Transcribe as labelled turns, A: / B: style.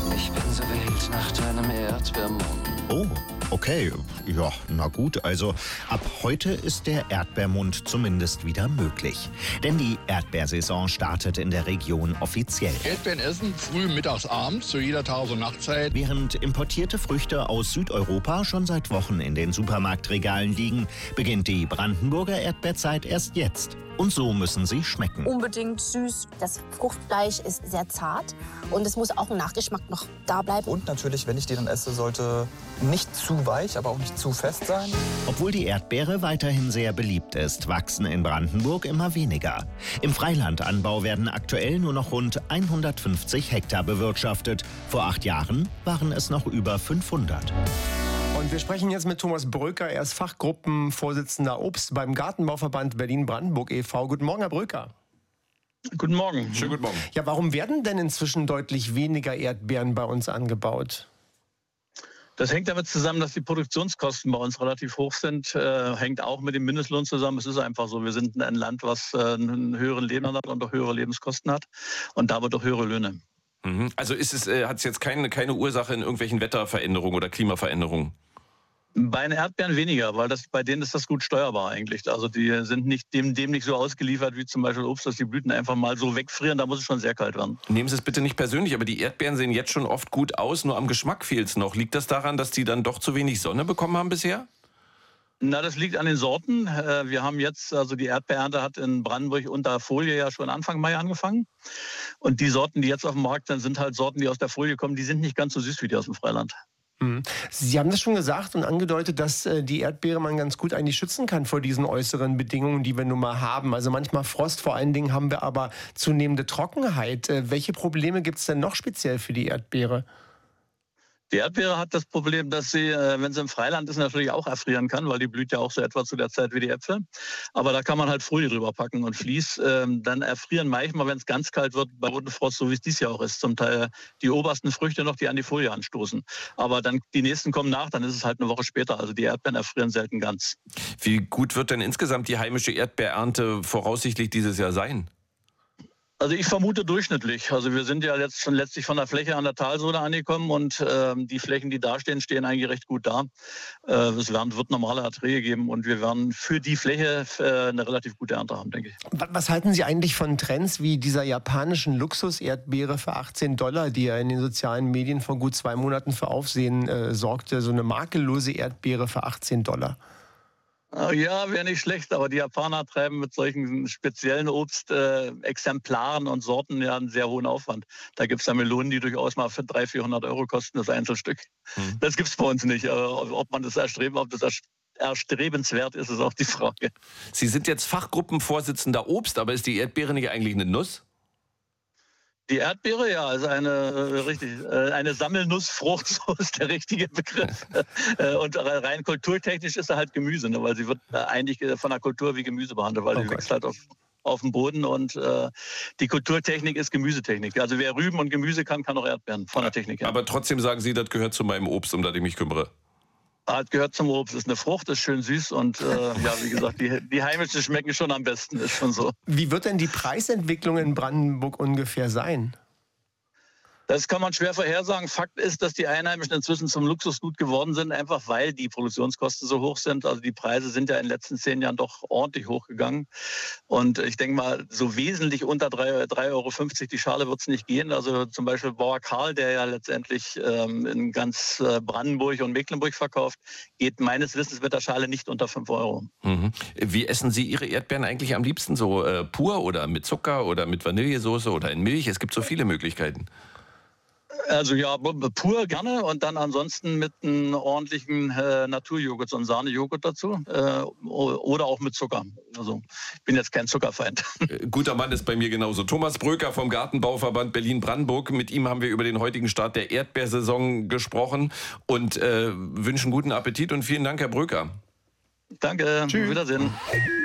A: Ich bin so wild nach deinem Erdbeermund.
B: Oh, okay. Ja, na gut. Also ab heute ist der Erdbeermund zumindest wieder möglich. Denn die Erdbeersaison startet in der Region offiziell.
C: Erdbeeren essen, früh, mittags, abends, zu jeder Tages- und Nachtzeit.
B: Während importierte Früchte aus Südeuropa schon seit Wochen in den Supermarktregalen liegen, beginnt die Brandenburger Erdbeerzeit erst jetzt. Und so müssen sie schmecken.
D: Unbedingt süß. Das Fruchtfleisch ist sehr zart und es muss auch ein Nachgeschmack noch da bleiben.
E: Und natürlich, wenn ich die dann esse, sollte nicht zu weich, aber auch nicht zu fest sein.
B: Obwohl die Erdbeere weiterhin sehr beliebt ist, wachsen in Brandenburg immer weniger. Im Freilandanbau werden aktuell nur noch rund 150 Hektar bewirtschaftet. Vor 8 Jahren waren es noch über 500.
F: Und wir sprechen jetzt mit Thomas Bröker. Er ist Fachgruppenvorsitzender Obst beim Gartenbauverband Berlin-Brandenburg e.V. Guten Morgen, Herr Bröker.
G: Guten Morgen.
H: Schönen guten Morgen.
F: Ja, warum werden denn inzwischen deutlich weniger Erdbeeren bei uns angebaut?
G: Das hängt damit zusammen, dass die Produktionskosten bei uns relativ hoch sind. Hängt auch mit dem Mindestlohn zusammen. Es ist einfach so, wir sind ein Land, was einen höheren Lebensstandard und auch höhere Lebenskosten hat und damit auch höhere Löhne.
H: Also hat es jetzt keine Ursache in irgendwelchen Wetterveränderungen oder Klimaveränderungen?
G: Bei den Erdbeeren weniger, weil bei denen ist das gut steuerbar eigentlich. Also die sind dem nicht so ausgeliefert wie zum Beispiel Obst, dass die Blüten einfach mal so wegfrieren. Da muss es schon sehr kalt werden.
H: Nehmen Sie es bitte nicht persönlich, aber die Erdbeeren sehen jetzt schon oft gut aus, nur am Geschmack fehlt es noch. Liegt das daran, dass die dann doch zu wenig Sonne bekommen haben bisher?
G: Na, das liegt an den Sorten. Wir haben jetzt, also die Erdbeerernte hat in Brandenburg unter Folie ja schon Anfang Mai angefangen. Und die Sorten, die jetzt auf dem Markt sind halt Sorten, die aus der Folie kommen, die sind nicht ganz so süß wie die aus dem Freiland.
F: Sie haben das schon gesagt und angedeutet, dass die Erdbeere man ganz gut eigentlich schützen kann vor diesen äußeren Bedingungen, die wir nun mal haben. Also manchmal Frost, vor allen Dingen haben wir aber zunehmende Trockenheit. Welche Probleme gibt es denn noch speziell für die Erdbeere?
G: Die Erdbeere hat das Problem, dass sie, wenn sie im Freiland ist, natürlich auch erfrieren kann, weil die blüht ja auch so etwa zu der Zeit wie die Äpfel. Aber da kann man halt Folie drüber packen und Vlies. Dann erfrieren manchmal, wenn es ganz kalt wird, bei Bodenfrost, so wie es dies Jahr auch ist, zum Teil die obersten Früchte noch, die an die Folie anstoßen. Aber dann die nächsten kommen nach, dann ist es halt eine Woche später. Also die Erdbeeren erfrieren selten ganz.
H: Wie gut wird denn insgesamt die heimische Erdbeerernte voraussichtlich dieses Jahr sein?
G: Also ich vermute durchschnittlich. Also wir sind ja jetzt schon letztlich von der Fläche an der Talsohle angekommen und die Flächen, die da stehen, stehen eigentlich recht gut da. Es wird normale Erträge geben und wir werden für die Fläche eine relativ gute Ernte haben, denke ich.
F: Was halten Sie eigentlich von Trends wie dieser japanischen Luxus-Erdbeere für $18, die ja in den sozialen Medien vor gut 2 Monaten für Aufsehen sorgte? So eine makellose Erdbeere für $18.
G: Ja, wäre nicht schlecht, aber die Japaner treiben mit solchen speziellen Obstexemplaren und Sorten ja einen sehr hohen Aufwand. Da gibt es ja Melonen, die durchaus mal für 300-400 Euro kosten, das Einzelstück. Das gibt es bei uns nicht. Ob man das erstrebenswert ist, ist auch die Frage.
H: Sie sind jetzt Fachgruppenvorsitzender Obst, aber ist die Erdbeere nicht eigentlich eine Nuss?
G: Die Erdbeere, ja, ist eine Sammelnussfrucht, so ist der richtige Begriff. Und rein kulturtechnisch ist sie halt Gemüse, ne, weil sie wird eigentlich von der Kultur wie Gemüse behandelt, weil sie wächst halt auf dem Boden und die Kulturtechnik ist Gemüsetechnik. Also wer Rüben und Gemüse kann auch Erdbeeren von der Technik her.
H: Aber trotzdem sagen Sie, das gehört zu meinem Obst, um das ich mich kümmere.
G: Gehört zum Obst, ist eine Frucht, ist schön süß und ja, wie gesagt, die heimischen schmecken schon am besten, ist schon so.
F: Wie wird denn die Preisentwicklung in Brandenburg ungefähr sein?
G: Das kann man schwer vorhersagen. Fakt ist, dass die Einheimischen inzwischen zum Luxusgut geworden sind, einfach weil die Produktionskosten so hoch sind. Also die Preise sind ja in den letzten 10 Jahren doch ordentlich hochgegangen. Und ich denke mal, so wesentlich unter 3,50 Euro die Schale wird es nicht gehen. Also zum Beispiel Bauer Karl, der ja letztendlich in ganz Brandenburg und Mecklenburg verkauft, geht meines Wissens mit der Schale nicht unter 5 Euro.
H: Wie essen Sie Ihre Erdbeeren eigentlich am liebsten? So pur oder mit Zucker oder mit Vanillesoße oder in Milch? Es gibt so viele Möglichkeiten.
G: Also ja, pur gerne und dann ansonsten mit einem ordentlichen Naturjoghurt, so einem Sahnejoghurt dazu oder auch mit Zucker. Also ich bin jetzt kein Zuckerfeind.
H: Guter Mann ist bei mir genauso. Thomas Bröker vom Gartenbauverband Berlin-Brandenburg. Mit ihm haben wir über den heutigen Start der Erdbeersaison gesprochen und wünschen guten Appetit und vielen Dank, Herr Bröker.
G: Danke, auf Wiedersehen.